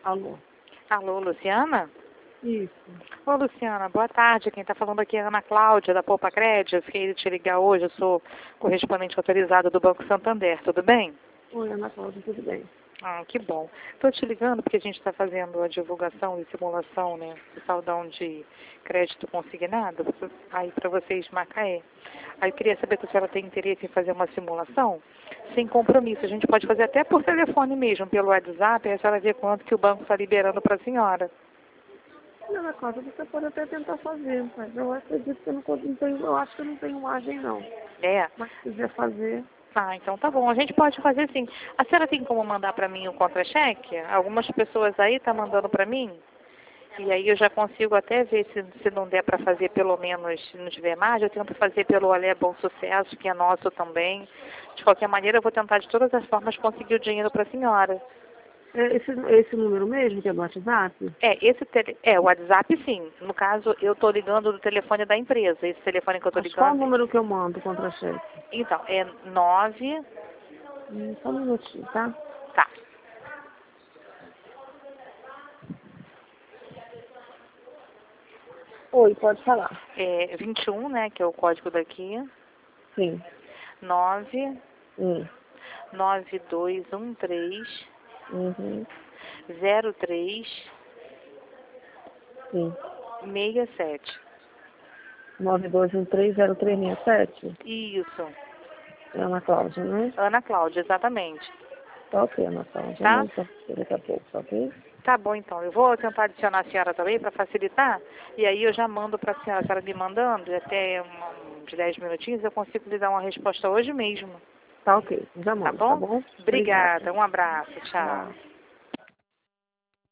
Alô? Alô, Luciana? Isso. Ô, Luciana, boa tarde. Quem está falando aqui é a Ana Cláudia, da Poupa Crédito. Eu fiquei de te ligar hoje. Eu sou correspondente autorizada do Banco Santander. Tudo bem? Oi, Ana Cláudia, tudo bem? Ah, que bom. Estou te ligando porque a gente está fazendo a divulgação e simulação, né, do saldão de crédito consignado aí para vocês de Macaé. Aí eu queria saber se a senhora tem interesse em fazer uma simulação sem compromisso. A gente pode fazer até por telefone mesmo, pelo WhatsApp, aí a senhora vê quanto que o banco está liberando para a senhora. Ana Cláudia, você pode até tentar fazer, mas eu acredito que eu não tenho, eu acho que eu não tenho margem não. É? Mas se quiser fazer, Ah, então tá bom. A gente pode fazer sim. A senhora tem como mandar para mim o contra-cheque? Algumas pessoas aí estão mandando para mim. E aí eu já consigo até ver se não der para fazer pelo menos, se não tiver mais, eu tento fazer pelo Alé Bom Sucesso, que é nosso também. De qualquer maneira, eu vou tentar de todas as formas conseguir o dinheiro para a senhora. esse número mesmo, que é do WhatsApp? O WhatsApp sim. No caso, eu estou ligando do telefone da empresa. Esse telefone que eu estou Mas qual o ligando. número que eu mando contra cheque? Então, é 9. Só um minutinho, tá? Tá. Oi, pode falar. É 21, né? Que é o código daqui. Sim. 9 Hum. 9213 Uhum. 03 Sim. 67. 92130367. Isso. É Ana Cláudia, né? Ana Cláudia, exatamente. Tá ok, Ana Cláudia. Eu Tá? mando pra você daqui a pouco, tá ok? Tá bom, então. Eu vou tentar adicionar a senhora também para facilitar. E aí eu já mando para a senhora. A senhora me mandando, até uns 10 minutinhos, eu consigo lhe dar uma resposta hoje mesmo. Tá ok. Já Tá mando, tá bom? bom? Obrigada. Obrigada. Um abraço. Tchau. Tchau.